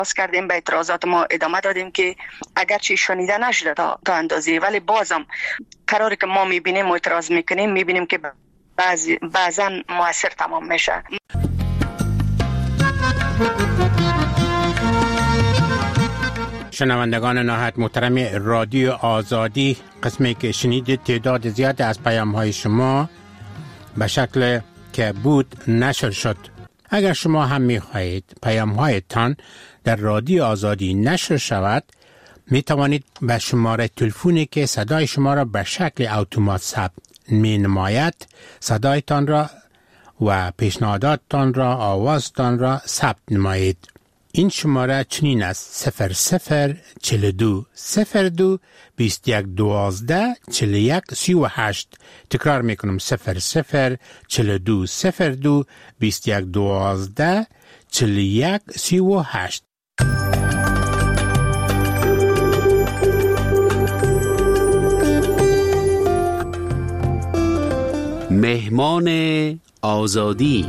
باز کردیم به اعتراضات ما ادامه دادیم که اگرچه شنیده نشده تا اندازه، ولی بازم قراره که ما میبینیم و اعتراض میکنیم میبینیم که بعضا مؤثر تمام میشه. شنوندگان نهایت محترم رادیو آزادی، قسمی که شنیدید تعداد زیاد از پیام‌های شما به شکل که بود نشر شد. اگر شما هم می‌خواهید پیام‌هایتان در رادیو آزادی نشر شود، می توانید به شماره تلفنی که صدای شما را به شکل اتومات ثبت می نماید صدایتان را و پیشنهاداتتان را، آوازتان را ثبت نمایید. این شماره چنین است: 0042 02 21 12 41 38. تکرار میکنم: 0042 02 21 12 41 38. مهمان آزادی.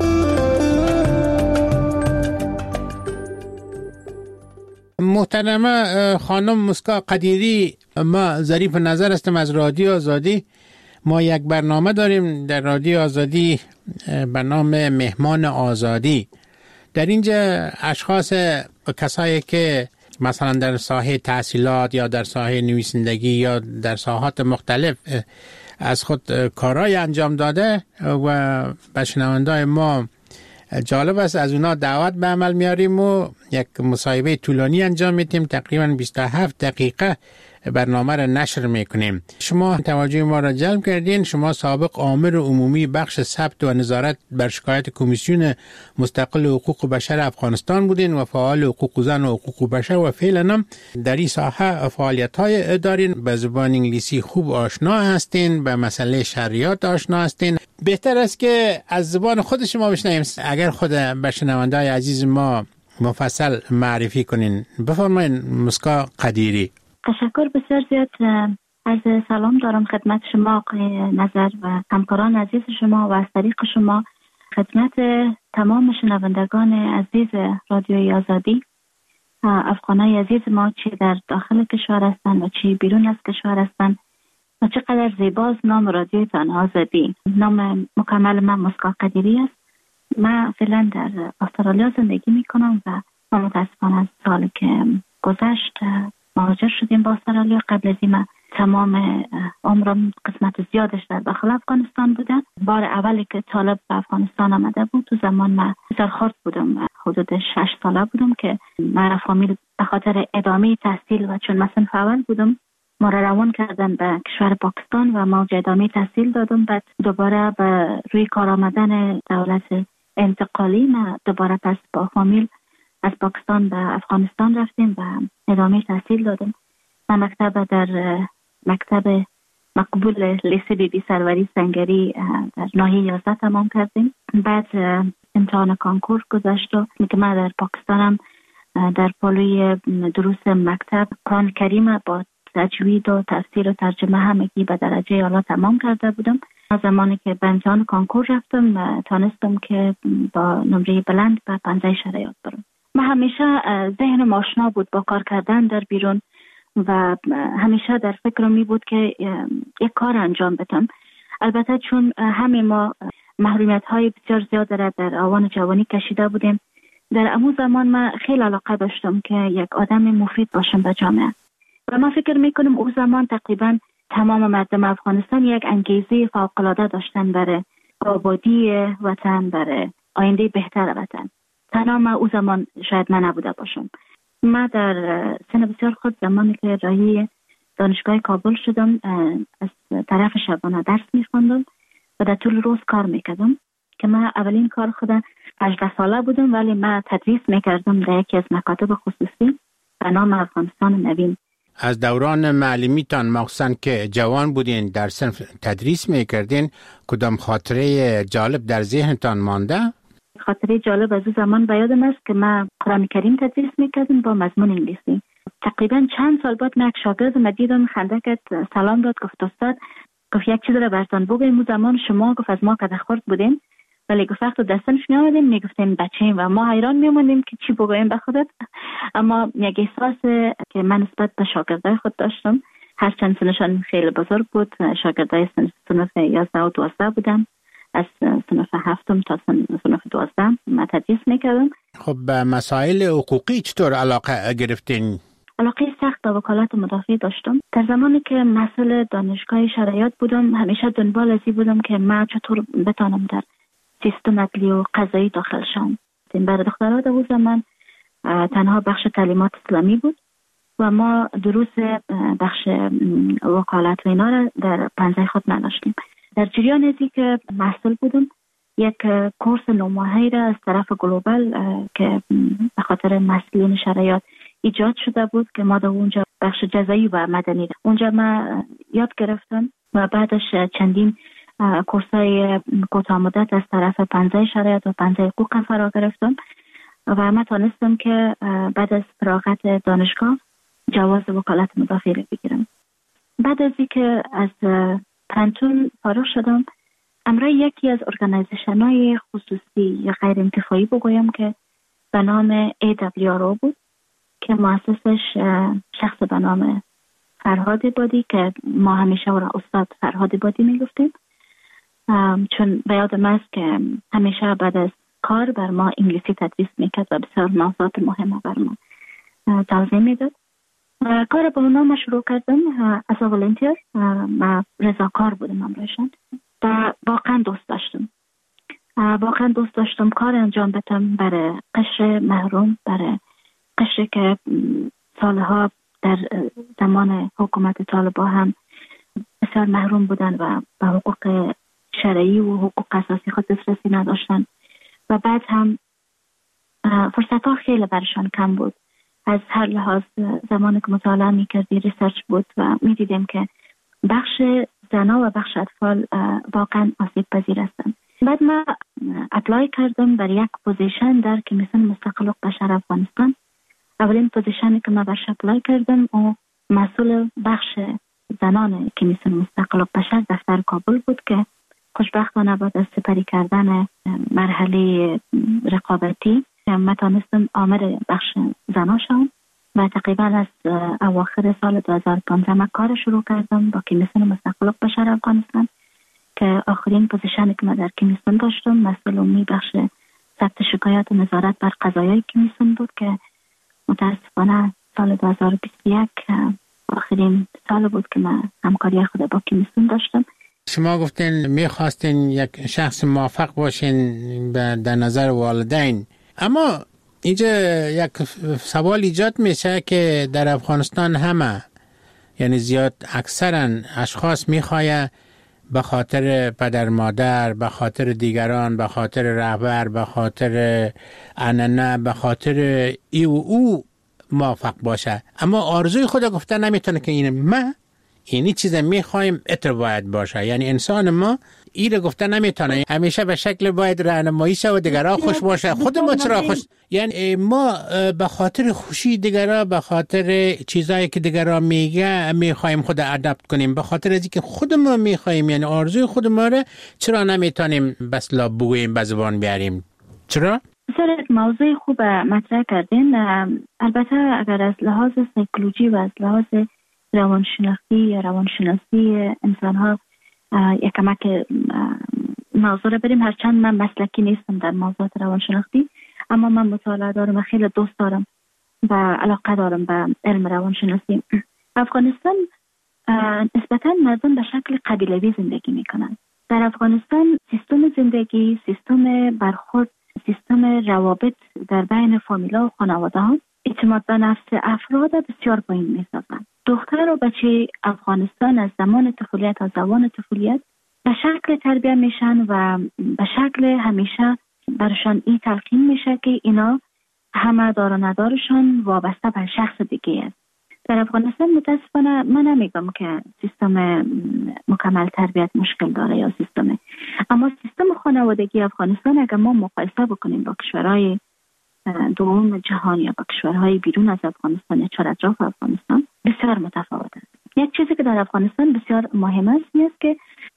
محترمه خانم مسکا قدیری، ما ظریف نظر هستم از رادیو آزادی. ما یک برنامه داریم در رادیو آزادی به نام مهمان آزادی. در اینجا اشخاص کسایی که مثلا در ساحه تحصیلات یا در ساحه نویسندگی یا در ساحات مختلف از خود کارهای انجام داده و به شنونده‌های ما جالب است، از اونا دعوت به عمل میاریم و یک مصاحبه طولانی انجام میدیم. تقریبا 27 دقیقه برنامه را نشر میکنیم. شما توجه ما را جلب کردین. شما سابق آمر عمومی بخش ثبت و نظارت بر شکایت کمیسیون مستقل حقوق بشر افغانستان بودین و فعال حقوق زن و حقوق بشر و فعلا هم در این ساحه فعالیت‌های دارین. به زبان انگلیسی خوب آشنا هستین، به مسئله شریعت آشنا هستین. بهتر است که از زبان خود شما بشنویم. اگر خود به شنونده‌های عزیز ما مفصل معرفی کنین. بفرمایید مسکا قدیری. تشکر بسیار زیاد. از سلام دارم خدمت شما آقای نظر و همکاران عزیز شما و از طریق شما خدمت تمام شنوندگان عزیز رادیوی آزادی، افغانای عزیز ما چه در داخل کشور هستند و چه بیرون از کشور هستند و چقدر زیباست نام رادیوتان آزادی. نام مکمل من مسکا قدیری است. من فعلا در استرالیا زندگی میکنم و متاسفانه از سال که گذشت مهاجر شدیم با استرالیا. قبل از این تمام عمرم قسمت زیادش در داخل افغانستان بوده. بار اولی که طالب به افغانستان آمده بود تو زمان من بسیار خرد بودم، حدود 6 ساله بودم که من فامیل به خاطر ادامه تحصیل و چون مثلا اول بودم ما را روان کردن به کشور پاکستان و ما ادامه تحصیل دادم. بعد دوباره به روی کار آمدن دولت انتقالی ما دوباره پس با فامیل از پاکستان به افغانستان رفتیم و ادامه تحصیل دادم. من مکتب در مکتب مقبول لیسه بی بی سروری سنگری در ناحیه 11 تمام کردیم. بعد امتحان کانکور گذشت و که من در پاکستانم در پالوی دروس مکتب قرآن کریم با تجوید و تفسیر و ترجمه همگی به درجه اعلی تمام کرده بودم. زمانی که به امتحان کانکور رفتم تانستم که با نمره بلند به پنجه شرایط برم. من همیشه ذهنم آشنا بود با کار کردن در بیرون و همیشه در فکرم می بود که یک کار انجام بدم. البته چون همه ما محرومیت های بسیار زیاد را در آوان جوانی کشیده بودیم، در امو زمان من خیلی علاقه داشتم که یک آدم مفید باشم به جامعه و من فکر میکنم اون زمان تقریبا تمام مردم افغانستان یک انگیزه فوق‌العاده داشتن برای آبادی وطن، برای آینده بهتر وطن. تنها من اون زمان شاید من نبوده باشم. من در سن بسیار خود زمانی که راهی دانشگاه کابل شدم از طرف شبانه درس میخوندم و در طول روز کار میکردم که من اولین کار خودم 18 ساله بودم، ولی من تدریس میکردم در یکی از مکاتب خصوصی به نام افغانستان نوین. از دوران معلمیتان مخصوصا که جوان بودین در صنف تدریس میکردین، کدام خاطره جالب در ذهنتان مانده؟ خاطره جالب از اون زمان به یادم است که من قرآن کریم تدریس میکردم با مضمون انگلیسی. تقریبا چند سال بعد من یک شاگردم دیدم خنده کرد، سلام داد، گفت استاد، گفت یک چیز را براتون بگم. اون زمان شما گفت از ما قدر خورد بودین ولی گفت وقت دستنش می آمدیم می گفتیم بچه‌ایم و ما حیران می موندیم که چی بگوییم به خودت. اما یک احساس که من نسبت به شاگردای خود داشتم، هرچند سنشان خیلی بزرگ بود، شاگردای صنف 11 و 12 بودن، از صنف 7 تا صنف 12 من تدریس میکردم. خب به مسائل حقوقی چطور علاقه گرفتین؟ علاقه سخت به وکالت مدافع داشتم. در زمانی که مسئول دانشگاه شرایط بودم همیشه دنبال ازی بودم که من چطور بتانم در سیستم عدلی و قضایی داخل شم. برای دخترها در اون زمان تنها بخش تعلیمات اسلامی بود و ما دروس بخش وکالت و اینا را در پنجه خود نداشتیم. در جریان ازی که مسئول بودم یک کورس 9 ماهه‌ای را از طرف گلوبال که به خاطر مسئولین شرایط ایجاد شده بود که ما در اونجا بخش جزایی و مدنی را اونجا ما یاد گرفتم و بعدش چندین کورسای کوتاه مدت از طرف پنجه شرایط و پنجه حقوق فرا گرفتم و من تانستم که بعد از فراغت دانشگاه جواز وکالت مدافع را بگیرم. بعد از اینکه از پانتون فارغ شدم، امروز یکی از ارگانیزیشن‌های خصوصی یا غیر انتفاعی بگویم که به نام AWRO بود که مؤسسش شخص به نام فرهاد عبادی که ما همیشه او را استاد فرهاد عبادی میگفتیم، چون به یادم است که همیشه بعد از کار بر ما انگلیسی تدریس میکرد و بسیار موضوعات مهمه بر ما توضیح میداد. کار با اونا شروع کردم از والنتیر و رضاکار بودم امروزشان و واقعا دوست داشتم کار انجام بدم برای قشر محروم، برای قشر که سالها در زمان حکومت طالبان هم بسیار محروم بودن و به حقوق شرعی و حقوق اساسی خود دسترسی نداشتن و بعد هم فرصت ها خیلی برشان کم بود. از هر لحاظ زمانی که مطالعه میکردی ریسرچ بود و میدیدیم که بخش زنا و بخش اطفال واقعا آسیب پذیر هستند. بعد من اپلای کردم بر یک پوزیشن در کمیسیون مستقل حقوق بشر افغانستان. اولین پوزیشنی که من برش اپلای کردم او مسئول بخش زنان کمیسیون مستقل حقوق بشر دفتر کابل بود که خوشبختانه بعد از سپری کردن مرحله رقابتی من تانستم آمر بخش زنا شدم و تقریبا از اواخر سال 2015 من کار شروع کردم با کمیسیون مستقل حقوق بشر افغانستان که آخرین پوزیشنی که من در کمیسیون داشتم مسئول عمومی بخش ثبت شکایات و نظارت بر قضایای کمیسیون بود که متاسفانه سال 2021 آخرین سال بود که من همکاری خود با کمیسیون داشتم. شما گفتین میخواستین یک شخص موفق باشین در نظر والدین، اما اینجا یک سوال ایجاد میشه که در افغانستان همه یعنی زیاد اکثرا اشخاص میخواه به خاطر پدر مادر، به خاطر دیگران، به خاطر رهبر، به خاطر عنعنه، به خاطر ای و او موفق باشه، اما آرزوی خود گفته نمیتونه که این ما اینی چیز میخوایم اتر باید باشه. یعنی انسان ما این رو گفته نمیتونه، همیشه به شکل باید راهنمایی شه و دیگران خوش باشه. خود ما چرا خوش؟ یعنی ما به خاطر خوشی دیگران، به خاطر چیزایی که دیگران میگه میخوایم خود ادپت کنیم، به خاطر از اینکه خود ما میخوایم، یعنی آرزوی خود ما رو چرا نمیتونیم بس لا بگوییم، به زبان بیاریم؟ چرا؟ بسیار موضوع خوب مطرح کردین. البته اگر از لحاظ سایکولوژی و از لحاظ روانشناسی انسان ها یک کمک موضوع رو بریم، هرچند من مسلکی نیستم در موضوعات روانشناختی، اما من مطالعه دارم و خیلی دوست دارم و علاقه دارم به علم روانشناسی. افغانستان نسبتاً مردم به شکل قبیلوی زندگی میکنن. در افغانستان سیستم زندگی، سیستم برخورد، سیستم روابط در بین فامیلا و خانواده ها اعتماد به نفس افراد بسیار پایین میسازن. دختر و بچه افغانستان از زمان طفولیت تا زمان طفولیت به شکل تربیت میشن و به شکل همیشه برشان این تلقین میشه که اینا همه دار و ندارشان وابسته به شخص دیگه است. در افغانستان متاسفانه من نمیگم که سیستم مکمل تربیت مشکل داره یا سیستم، اما سیستم خانوادگی افغانستان اگر ما مقایسه بکنیم با کشورهای دوم جهان یا با کشورهای بیرون از افغانستان یا چهار اطراف افغانستان بسیار متفاوت است. یک چیزی که در افغانستان بسیار مهم است این است که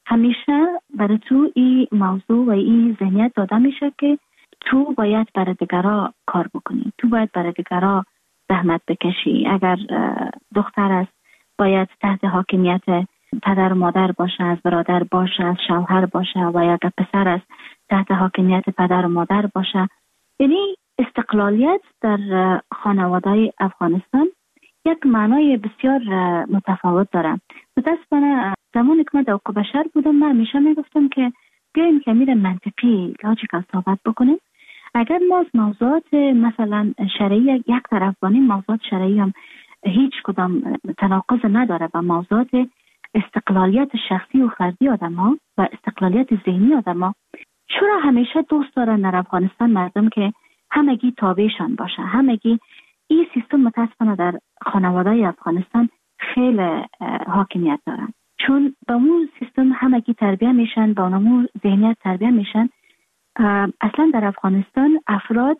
همیشه برای تو این موضوع و این ذهنیت داده میشه که تو باید برای دیگرها کار بکنی، تو باید برای دیگرها زحمت بکشی. اگر دختر است باید تحت حاکمیت پدر و مادر باشه، از برادر باشه، از شوهر باشه، و اگر پسر است تحت حاکمیت پدر و مادر باشه. یعنی استقلالیت در خانواده افغانستان یک معنای بسیار متفاوت داره. متاسفانه زمانی که من در حقوق بشر بودم، من همیشه میگفتم که بیاییم که میره منطقی لاجیکال صحبت بکنیم. اگر ما از موضوعات مثلا شرعی یک طرف بانیم، موضوعات شرعی هم هیچ کدام تناقض نداره و موضوعات استقلالیت شخصی و فردی آدم‌ها و استقلالیت ذهنی آدم‌ها، چرا همیشه دوست دارن در افغانستان مردم که همگی تابعشان باشه؟ همگی این سیستم متاسفانه در خانواده افغانستان خیلی حاکمیت دارن، چون با اون سیستم همگی تربیت میشن، با اون ذهنیت تربیت میشن. اصلا در افغانستان افراد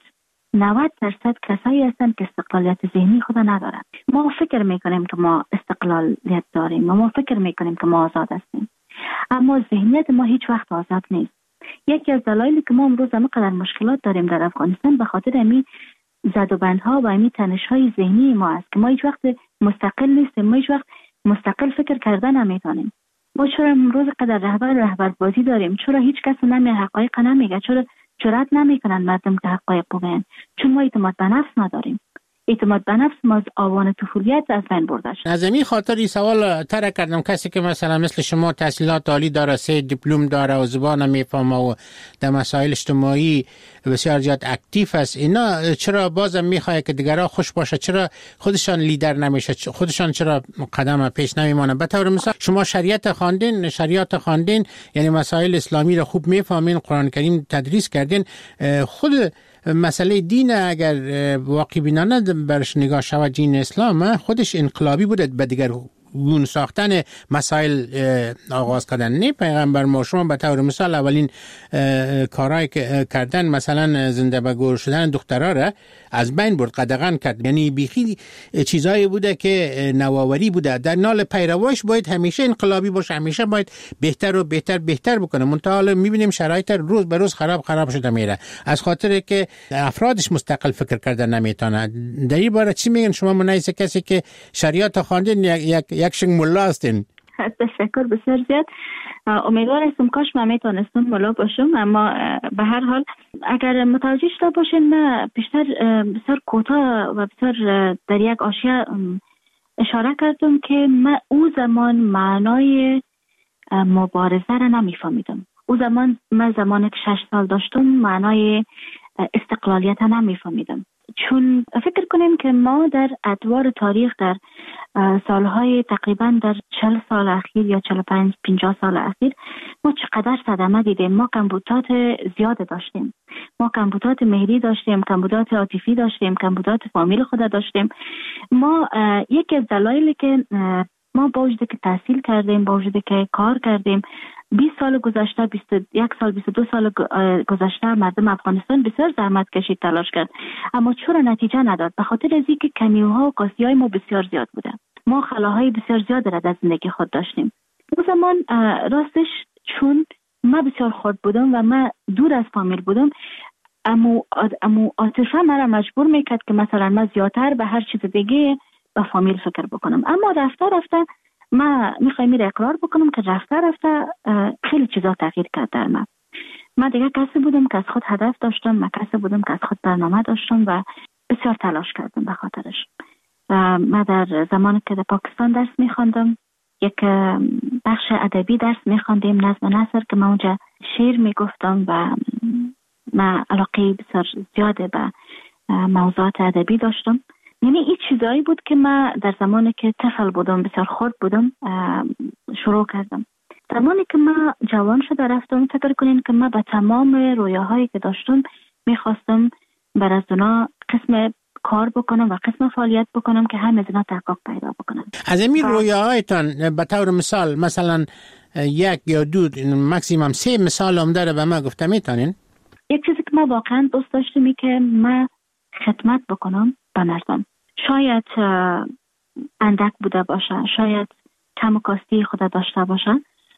90% کسایی هستند که استقلالیت ذهنی خود ندارن. ما فکر میکنیم که ما استقلالیت داریم و ما فکر میکنیم که ما آزاد هستیم، اما ذهنیت ما هیچ وقت آزاد نیست. یکی از دلایلی که ما امروز همینقدر مشکلات داریم در افغانستان به خاطر همین زدوبندها و همین تنش‌های ذهنی ما است که ما هیچ وقت مستقل نیستیم، ما هیچ وقت مستقل فکر کردن نمیتونیم. ما چرا امروز قدر رهبر بازی داریم؟ چرا هیچ کس نمیاد حقایق نمیگه؟ چرا جرأت نمیکنن مردم که حقایق بگن؟ چون ما اعتماد به نفس نداریم. اعتماد به نفس ما از آوان طفولیت از بین برده شد. از این خاطر این سوال طرح کردم، کسی که مثلا مثل شما تحصیلات عالی داره، 3 دیپلم داره و زبان میفهمه و در مسائل اجتماعی بسیار زیاد اکتیو است، اینا چرا بازم میخواد که دیگرها خوش باشه؟ چرا خودشان لیدر نمیشه؟ خودشان چرا قدم پیش نمیمونه؟ به طور مثال شما شریعت خواندین، یعنی مسائل اسلامی رو خوب میفهمین، قرآن کریم تدریس کردین. خود مسئله دین اگر واقعی بینانه برش نگاه شود، دین اسلام خودش انقلابی بوده به دیگر گون ساختن مسائل آغاز کردن. نه پیغمبر ما شما به طور مثال اولین کارهایی که کردن مثلا زنده به گور شدن دخترها را از بین برد، قدغن کرد. یعنی بیخی چیزایی بوده که نوآوری بوده. در نال پیرواش باید همیشه انقلابی باشه، همیشه باید بهتر و بهتر بکنه. منتها میبینیم شرایط روز به روز خراب شده میره، از خاطر که افرادش مستقل فکر کردن نمیتونه. در این باره چی میگن شما منایسه کسی که شریعت خواندین، یک شنگ ملا هستین؟ تشکر بسیار زیاد. امیدوار هستم کاش من میتونستم ملا باشم، اما به هر حال اگر متوجه شده باشین من بیشتر بسیار کوتاه و بسیار در یک حاشیه اشاره کردم که من او زمان معنای مبارزه را نمیفهمیدم. او زمان من زمانی که 6 سال داشتم معنای استقلالیت را نمیفهمیدم، چون فکر کنیم که ما در ادوار تاریخ در سالهای تقریبا در 40 سال اخیر یا 45-50 سال اخیر ما چقدر صدمه دیدیم. ما کمبودات زیاد داشتیم، ما کمبودات مهری داشتیم، کمبودات عاطفی داشتیم، کمبودات فامیل خود داشتیم. ما یکی از دلایلی که ما با وجودی که تحصیل کردیم، با وجودی که کار کردیم، 20 سال گذشته، 21 سال، 22 سال گذشته مردم افغانستان بسیار زحمت کشید، تلاش کرد، اما چرا نتیجه نداد؟ به خاطر از اینکه کمیوها و قاصیای ما بسیار زیاد بوده. ما خلاهای بسیار زیاد را در زندگی خود داشتیم. اون زمان راستش چون ما بسیار خرد بودم و ما دور از فامیل بودم، اما عاطفه مرا مجبور میکرد که مثلا ما زیادتر به هر چیز دیگه به فامیل فکر بکنم. اما رفته ما میخوایم اقرار بکنم که رفته خیلی چیزا تغییر کرد در من دیگه کسی بودم که از خود هدف داشتم، من کسی بودم که از خود برنامه داشتم و بسیار تلاش کردم به خاطرش. من در زمانی که در پاکستان درس میخواندم، یک بخش ادبی درس میخواندیم، نظم نثر، که من اونجا شعر میگفتم و من علاقه بسیار زیاده به موضوعات ادبی داشتم. یعنی این چیزایی بود که من در زمانی که طفل بودم، بسیار خرد بودم، شروع کردم. زمانی که من جوان شده رفتم، فکر کنین که من به تمام رویاهایی که داشتم میخواستم بر از اونا قسم کار بکنم و قسم فعالیت بکنم که همه از اونا تحقق پیدا بکنم. از این رویاهایتان به طور مثلا 1 یا 2 ماکسیمم 3 مثال هم داره به من گفته میتونین؟ یک چیزی که من واقعا دوست داشتم که من خدمت بکنم به مردم. شاید اندک بوده باشه، شاید کم و کاستی خود داشته باشه،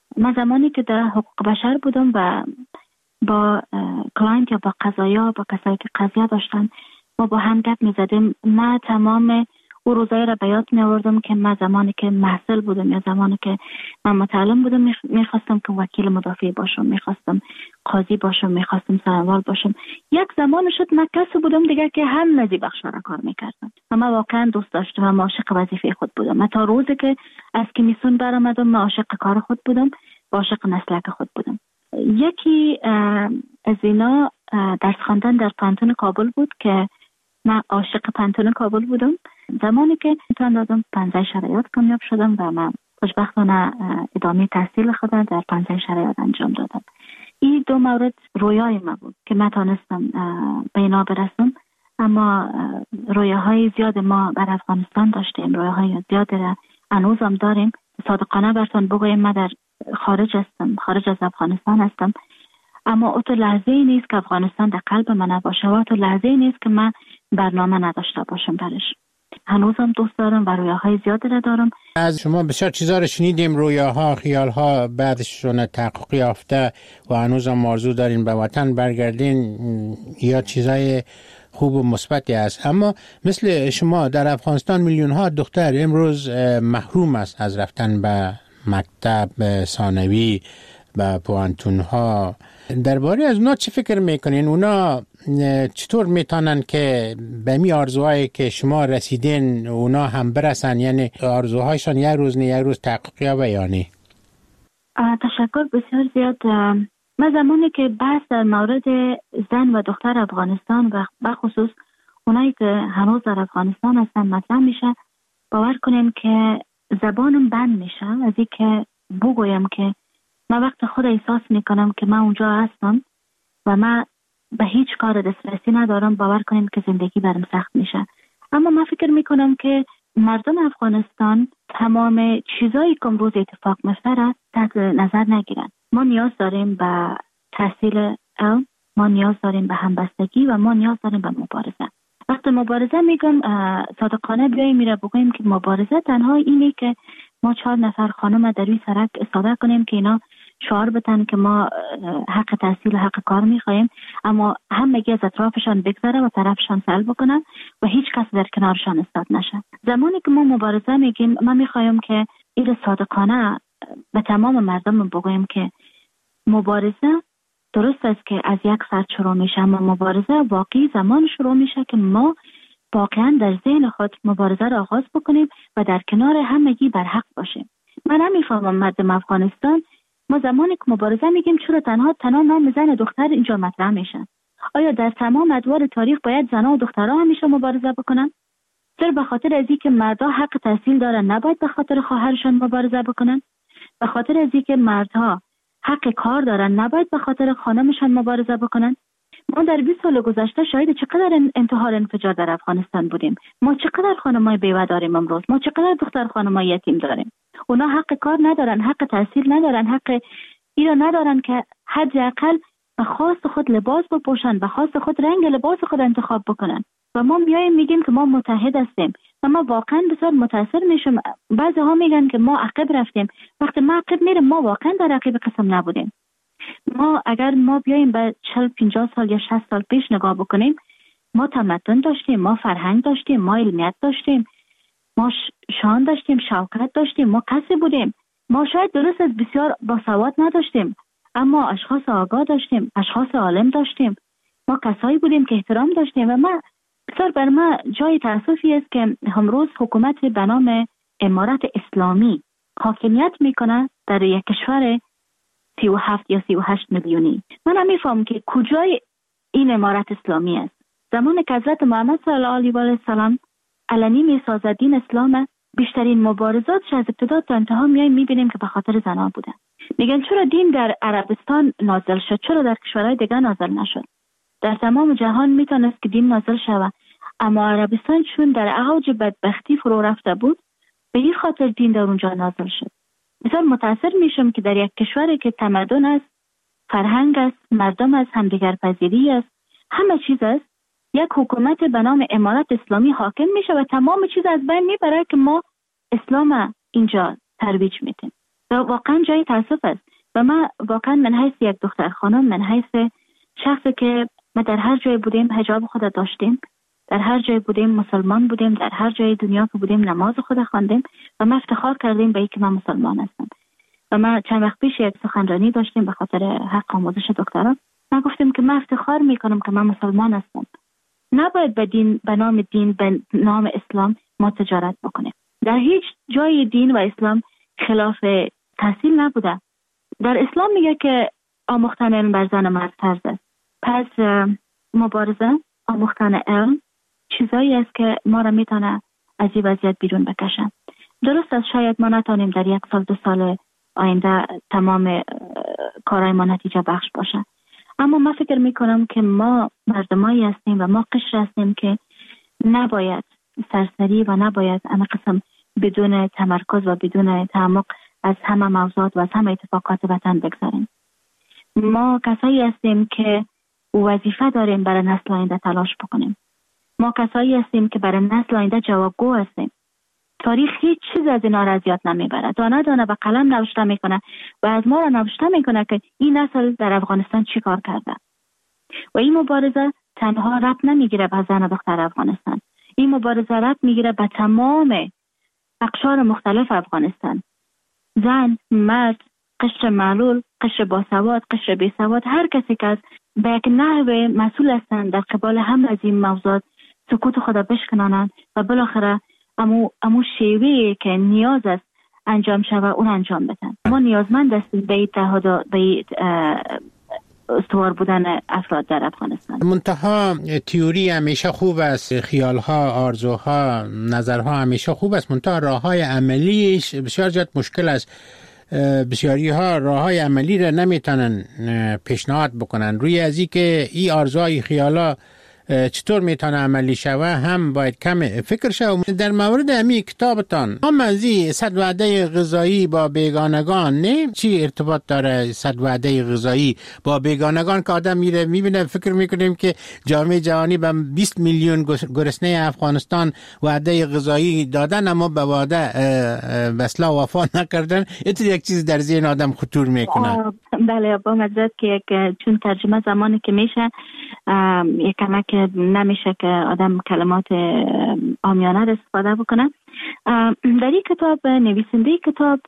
من زمانی که در حقوق بشر بودم و با کلاینت یا با قضایا، با کسایی که قضیه داشتن، ما با هم گپ می زدیم. من تمام او روزایی را به یاد می آوردم که من زمانی که محصل بودم یا زمانی که من متعلم بودم میخواستم که وکیل مدافع باشم، میخواستم قاضی باشم، میخواستم سروال باشم. یک زمان شد من کسی بودم دیگه که هم نزی بخشا را کار میکردم و من واقعا دوست داشتم و عاشق وظیفه خود بودم. من تا روزی که از کمیسیون برآمدم من عاشق کار خود بودم و عاشق مسلک خود بودم. یکی از اینا درس خواندن در پانتون کابل بود که من عاشق پانتون کابل بودم. زمانی که امتحان دادم 15 شرایط کامیاب شدم و من خوشبختانه ادامه تحصیل خودم در 15 شرایط انجام دادم. این دو مورد رویای من بود که من تانستم به اینا برسم، اما رویاهای زیاد ما بر افغانستان داشتیم، رویاهای زیاد را هنوزم داریم. صادقانه براتون بگویم من در خارج از افغانستان هستم، اما او تو لحظه ای نیست که افغانستان در قلب من نباشه و او تو لحظه ای نیست که من برنامه نداشته باشم برش. هنوزم دوست دارم و رویاهای زیادی را دارم. از شما بسیار چیزا رو شنیدیم، رویاها، خیالها بعدشون تحقق یافته و هنوزم آرزو دارین به وطن برگردین یا چیزای خوب و مثبتی است. اما مثل شما در افغانستان میلیون ها دختر امروز محروم است از رفتن به مکتب، به ثانوی، به پوانتون ها. درباره از اونا چی فکر میکنین؟ اونا چطور میتونن که به می آرزوهایی که شما رسیدین اونا هم برسن؟ یعنی آرزوهایشان یک روز تحقق یابه یا نه؟ تشکر بسیار زیاد. من زمانی که بحث در مورد زن و دختر افغانستان و بخصوص اونایی که هنوز در افغانستان هستن مطرح میشه، باور کنین که زبانم بند میشه از این که بگویم که من وقت خود احساس میکنم که من اونجا هستم و من به هیچ کار دسترسی ندارم. باور کنین که زندگی برام سخت میشه. اما من فکر میکنم که مردم افغانستان تمام چیزایی که امروز اتفاق میفته را تحت نظر نگیرن. ما نیاز داریم به تحصیل علم، ما نیاز داریم به همبستگی و ما نیاز داریم به مبارزه. وقتی مبارزه میگم صادقانه بیاییم میره بگویم که مبارزه تنها اینه که ما 4 نفر خانم در روی سرک استفاده کنیم که اینا شعار بتن که ما حق تحصیل و حق کار میخوایم، اما همگی از اطرافشان بگذره و طرفشان سلب بکنن و هیچ کس در کنارشان استاد نشه. زمانی که ما مبارزه میگیم، من میخوایم که این صادقانه به تمام مردم بگویم که مبارزه درست است که از یک فرد شروع میشه، اما مبارزه واقعی زمان شروع میشه که ما واقعا در ذهن خود مبارزه را آغاز بکنیم و در کنار همگی بر حق باشیم. من نمیفهمم مردم افغانستان، ما زمانی که مبارزه میگیم چرا تنها نام زن و دختر اینجا مطرح میشن؟ آیا در تمام ادوار تاریخ باید زنها و دخترها همیشه مبارزه بکنن؟ صرف به خاطر از اینکه مردها حق تحصیل دارن نباید به خاطر خواهرشان مبارزه بکنن؟ به خاطر از اینکه مردها حق کار دارن نباید به خاطر خانمشان مبارزه بکنن؟ ما در 20 سال گذشته شاهد چقدر انتحار انفجار در افغانستان بودیم. ما چقدر خانمای بیوه داریم امروز، ما چقدر دختر خانمای یتیم داریم. اونا حق کار ندارن، حق تحصیل ندارن، حق ایرا ندارن که حداقل به خواست خود لباس بپوشن، به خواست خود رنگ لباس خود انتخاب بکنن. و ما میایم میگیم که ما متحد هستیم و ما واقعا بسیار متاثر میشم. بعضی ها میگن که ما عقب رفتیم. وقتی ما عقب میریم، ما واقعا در عقب قسم نبودیم. ما اگر ما بیایم به 40-50 سال یا 60 سال پیش نگاه بکنیم، ما تمدن داشتیم، ما فرهنگ داشتیم، ما علمیت داشتیم، ما شان داشتیم، شوکت داشتیم، ما کسی بودیم. ما شاید درست از بسیار باسواد نداشتیم، اما اشخاص آگاه داشتیم، اشخاص عالم داشتیم. ما کسایی بودیم که احترام داشتیم. و ما بسیار بر ما جای تأسفی است که امروز حکومت به نام امارت اسلامی حاکمیت میکنه در یک کشور 37 یا 38 میلیونی. من نمیفهم که کجای این امارت اسلامی است. زمان که حضرت محمد صلی الله علیه و السلام علنی میسازد دین اسلام، بیشترین مبارزاتش از ابتدا تا انتها میبینیم که به خاطر زنان بوده. میگن چرا دین در عربستان نازل شد، چرا در کشورهای دیگه نازل نشد؟ در تمام جهان میتونست که دین نازل شود، اما عربستان چون در اوج بدبختی فرو رفته بود، به این خاطر دین در اونجا نازل شد. بسیار متاثر میشم که در یک کشوری که تمدن است، فرهنگ است، مردم است، همدیگر پذیری است، همه چیز است، یک حکومت به نام امارت اسلامی حاکم میشه و تمام چیز از بین میبره که ما اسلام اینجا ترویج میدیم. و واقعا جای تاسف است. و من واقعا من حیث یک دختر خانم، من حیث شخصی که ما در هر جای بودیم حجاب خود داشتیم، در هر جای بودیم مسلمان بودیم، در هر جای دنیا که بودیم نماز خود خواندیم و ما افتخار کردیم به اینکه من مسلمان هستم. و ما چند وقت پیش یک سخنرانی داشتیم به خاطر حق آموزش دکترا. ما گفتیم که من افتخار میکنم که من مسلمان هستم. نباید به نام دین، به نام اسلام ما تجارت بکنیم. در هیچ جای دین و اسلام خلاف تحصیل نبوده. در اسلام میگه که آموختن علم بر زن مرد فرض است. پس مبارزه، آموختن علم چیزایی است که ما را میتونه از این وضعیت بیرون بکشه. درست است شاید ما نتونیم در 1 سال 2 سال آینده تمام کارهای ما نتیجه بخش باشه، اما من فکر میکنم که ما مردمایی هستیم و ما قشر هستیم که نباید سرسری و نباید همه قسم بدون تمرکز و بدون تعمق از همه موضوعات و از همه اتفاقات وطن بگذاریم. ما کسایی هستیم که وظیفه داریم برای نسل آینده تلاش بکنیم. ما کسایی هستیم که برای نسل آینده جوابگو هستیم. تاریخ هیچ چیز از اینا را از یاد نمیبره. دانه دانه به قلم نوشته میکنه و از ما را نوشته میکنه که این نسل در افغانستان چی کار کرده. و این مبارزه تنها ربط نمیگیره به زن و دختر افغانستان. این مبارزه ربط میگیره به تمام اقشار مختلف افغانستان. زن، مرد، قشر معلول، قشر باسواد، قشر بیسواد، هر کسی که از به یک نحو مسئول هستند در قبال هم از این موضوعات سکوت خود بشکنانند و بالاخره امو شیوهی که نیاز است انجام شود اون انجام بدن. ما نیازمند هستیم به اتحاد، به استوار بودن افراد در افغانستان. منتها تئوری همیشه خوب است، خیالها، آرزوها، نظرها همیشه خوب است، منتها راههای عملیش بسیار زیاد مشکل است. بسیاری ها راه های عملی را نمیتونن پیشنهاد بکنن. روی از این که این آرزوهای خیالا چطور میتونه عملی شوه هم باید کم فکر شوه. در مورد همی کتابتان هم از این 100 وعده غذایی با بیگانگان نه چی ارتباط داره 100 وعده غذایی با بیگانگان که آدم میره میبینه فکر میکنیم که جامعه جهانی به 20 میلیون گرسنه افغانستان وعده غذایی دادن اما به وعده بسلا وفا نکردن. اینطور یک چیز در ذهن آدم خطور میکنه. بله با مزد که چون ترجمه زمانی که میشه یک کمک نمیشه که آدم کلمات عامیانه را استفاده بکنه. در این کتاب نویسنده کتاب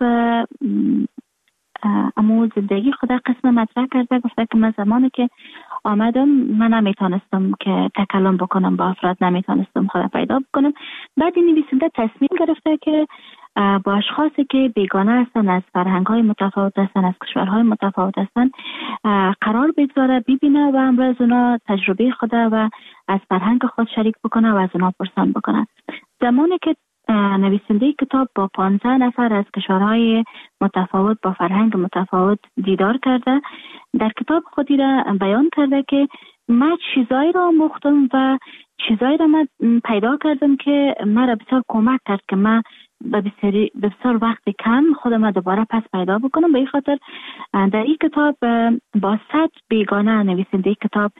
امو زندگی خدا قسم مطرح کرده، گفته که من زمانی که آمدم من نمیتونستم که تکلم بکنم با افراد، نمیتونستم خدا پیدا بکنم. بعد این نویسنده تصمیم گرفته که با اشخاصی که بیگانه هستن، از فرهنگ‌های متفاوت هستن، از کشورهای متفاوت هستن قرار بگذاره، ببینه و امروز اونا تجربه خود و از فرهنگ خود شریک بکنه و از اونا پرسان بکنه. زمانی که نویسنده کتاب با 15 نفر از کشورهای متفاوت با فرهنگ متفاوت دیدار کرده، در کتاب خودی را بیان کرده که من چیزایی را آموختم و چیزایی را من پیدا کردم که مرا بسیار کمک کرد که من به بسیار وقت کم خودم دوباره پس پیدا بکنم. به این خاطر در این کتاب با 100 بیگانه نویسنده کتاب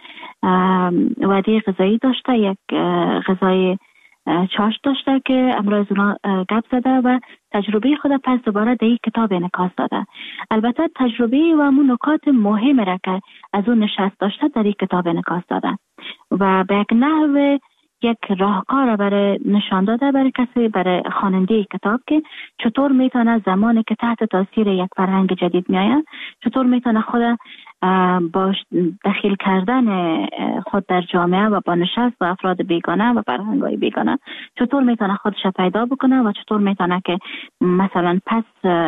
وعده غذایی داشته، یک غذای چاش داشته که امروز اونا گپ زده و تجربه خود پس دوباره در این کتاب انعکاس داده. البته تجربه و همون نکات مهم را که از اون نشست داشته در این کتاب انعکاس داده و به یک نحو یک راهکار برای نشان داده برای کسی، برای خواننده کتاب که چطور میتونه زمانی که تحت تاثیر یک فرهنگ جدید میآید چطور میتونه خود با دخیل کردن خود در جامعه و با نشست با افراد بیگانه و فرهنگ‌های بیگانه چطور میتونه خودش پیدا بکنه و چطور میتونه که مثلا پس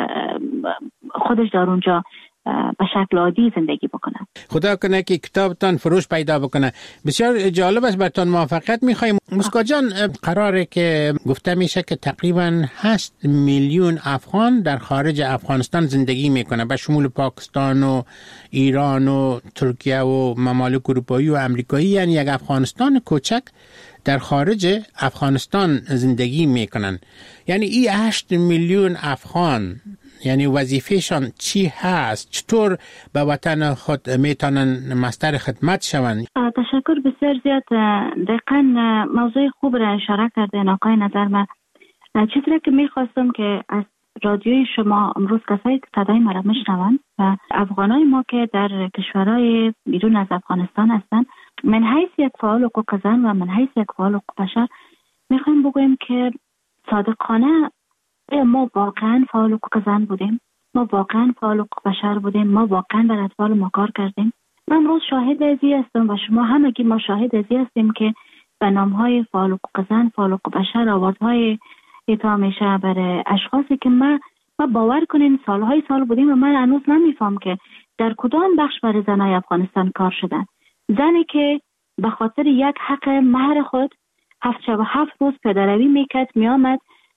خودش در اونجا به شکل عادی زندگی بکنه. خدا کنه که کتابتان فروش پیدا بکنه. بسیار جالب است، براتون موفقیت میخوایم. مسکا جان، قراره که گفته میشه که تقریبا 8 میلیون افغان در خارج افغانستان زندگی میکنه، به شمول پاکستان و ایران و ترکیه و ممالک اروپایی و امریکایی، یعنی یک افغانستان کوچک در خارج افغانستان زندگی میکنن. یعنی این 8 میلیون افغان یعنی وظیفهشان چی هست؟ چطور به وطن خود میتونن مستر خدمت شوند؟ تشکر بسیار زیاد. دقیقاً موضوع خوب را اشاره کرده آقای نظر. من چیزی که میخواستم که از رادیوی شما امروز کسایی که صدای ما را میشنوند و افغانای ما که در کشورهای بیرون از افغانستان هستند، من حیث یک فعال حقوق زن و من حیث یک فعال حقوق بشر میخوایم بگوییم که صادقانه ما واقعا فعال حقوق زن بودیم، ما واقعا فعال حقوق بشر بودیم، ما واقعا بر اطفال ما کار کردیم. من امروز شاهد ازی هستم و شما همگی ما شاهد ازی هستیم که به نامهای فعال حقوق زن، فعال حقوق بشر آوازهای ایتا میشه برای اشخاصی که ما باور کنین سالهای سال بودیم و من هنوز نمیفهم که در کدام بخش برای زنای افغانستان کار شدن. زنی که به خاطر یک حق مهر خود 7 روز پدروی میکرد، میامد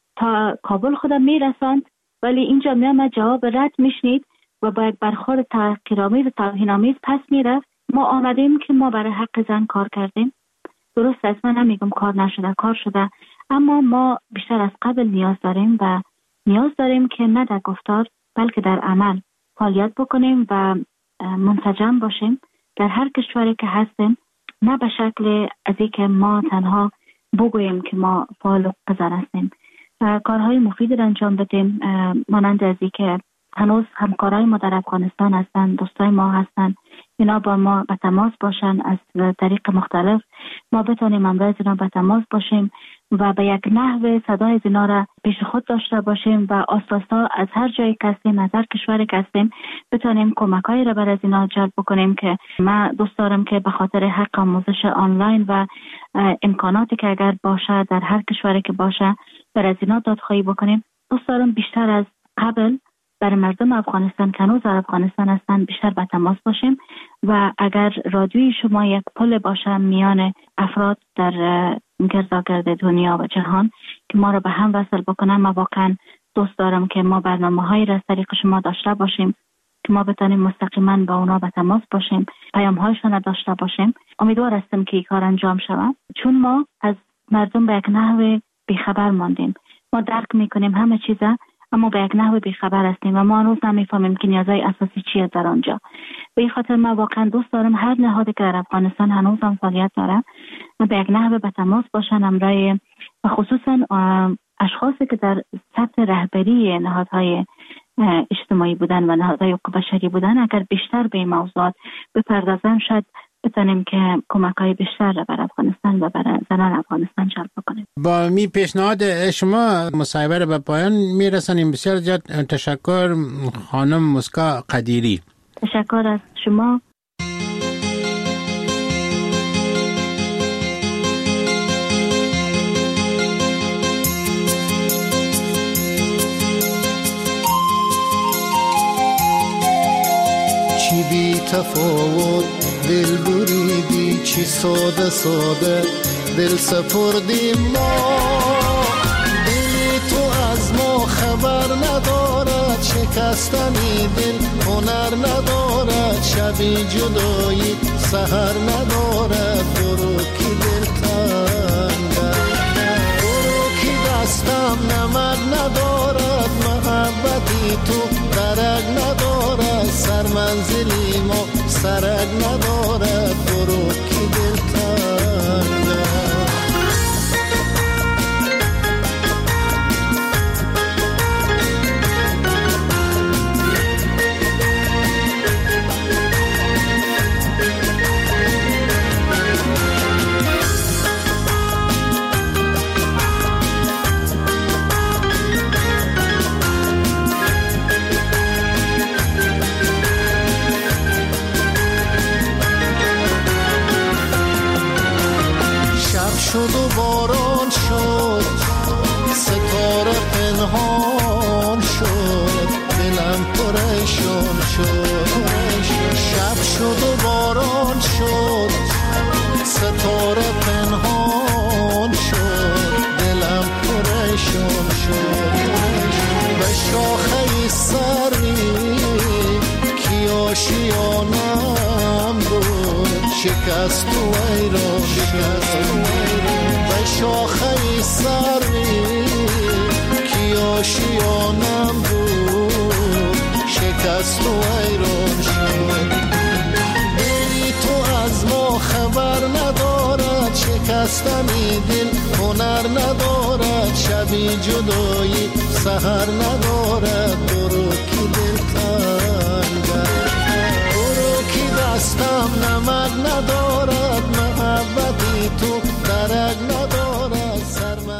تا کابل خودم میرساند، ولی اینجا میامد جواب رد میشنید و با یک برخورد تحقیرآمیز و توهین‌آمیز پس میرفت. ما آمدیم که ما برای حق زن کار کردیم. درست است، من نمیگم کار نشده، کار شده، اما ما بیشتر از قبل نیاز داریم و نیاز داریم که نه در گفتار بلکه در عمل فعالیت بکنیم و منسجم باشیم در هر کشوری که هستیم، نه به شکل از اینکه ما تنها بگوییم که ما فعال زن هستیم. کارهای مفید را انجام بدیم، مانند از اینکه هنوز همکارای ما در افغانستان هستند، دوستای ما هستند، اینا با ما به تماس باشن، از طریق مختلف ما بتونیم امروز اینا به تماس باشیم و به یک نحو صدای اینا را پیش خود داشته باشیم و آساسا از هر جایی که هستیم، از هر کشوری که هستیم بتونیم کمکایی را بر از اینا جلب بکنیم. که من دوست دارم که به خاطر حق آموزش آنلاین و امکاناتی که اگر باشه در هر کشوری که باشه بر از اینا دادخواهی بکنیم. دوست دارم بیشتر از قبل برای مردم افغانستان که هنوز در افغانستان هستن بیشتر به تماس باشیم و اگر رادیوی شما یک پل باشه میان افراد در گرداگرد دنیا و جهان که ما را به هم وصل بکنن، ما واقعا دوست دارم که ما برنامه‌هایی را از طریق شما داشته باشیم که ما بتانیم مستقیما با اونا به تماس باشیم، پیام‌هایشان را داشته باشیم. امیدوار هستم که این کار انجام شود، چون ما از مردم به یک نحو بیخبر ماندیم. ما درک میکنیم همه چیزا، اما به یک نحو بیخبر هستیم و ما هنوز نمیفهمیم که نیازهای اساسی چیه در آنجا. به این خاطر ما واقعا دوست دارم هر نهادی که در افغانستان هنوز هم فعالیت داره به یک نحو به تماس باشن همراه و خصوصا اشخاصی که در سطح رهبری نهادهای اجتماعی بودن و نهادهای حقوق بشری بودن اگر بیشتر به این موضوعات بپردازن شاید بتونیم که کمک‌های بیشتر را بر افغانستان و بر زنان افغانستان جلب بکنیم. با می پیشنهاد شما مصاحبه را به پایان میرسانیم. بسیار زیاد تشکر خانم مسکا قدیری. تشکر از شما. چی بی تفاوت دل بریدی، چی ساده ساده دل سپردیم ما، دلی تو از ما خبر ندارد، شکستنی دل هنر ندارد، شبی جدایی سحر ندارد، برو کی دل تنگم، برو کی دستم نمک ندارد، محبتی تو درک ندارد، سرمنزلی ما سرک ندارد، برو کی دل تنگم. شد و باران شد، ستاره پنهان شد، دلم پریشان شد، شب شد و باران شد، ستاره پنهان شد، دلم پریشان شد، به شاخه سری کی آشیانم بود، شکست و ایران شد، به شاخه سری کی آشیانم بود، شکست و ایران شد، دلی تو از ما خبر ندارد، شکستنی دل هنر ندارد، شبی جدایی سحر ندارد. برو که دل تنگم، برو که دستم نمک ندارد، محبتی تو درک ندارد.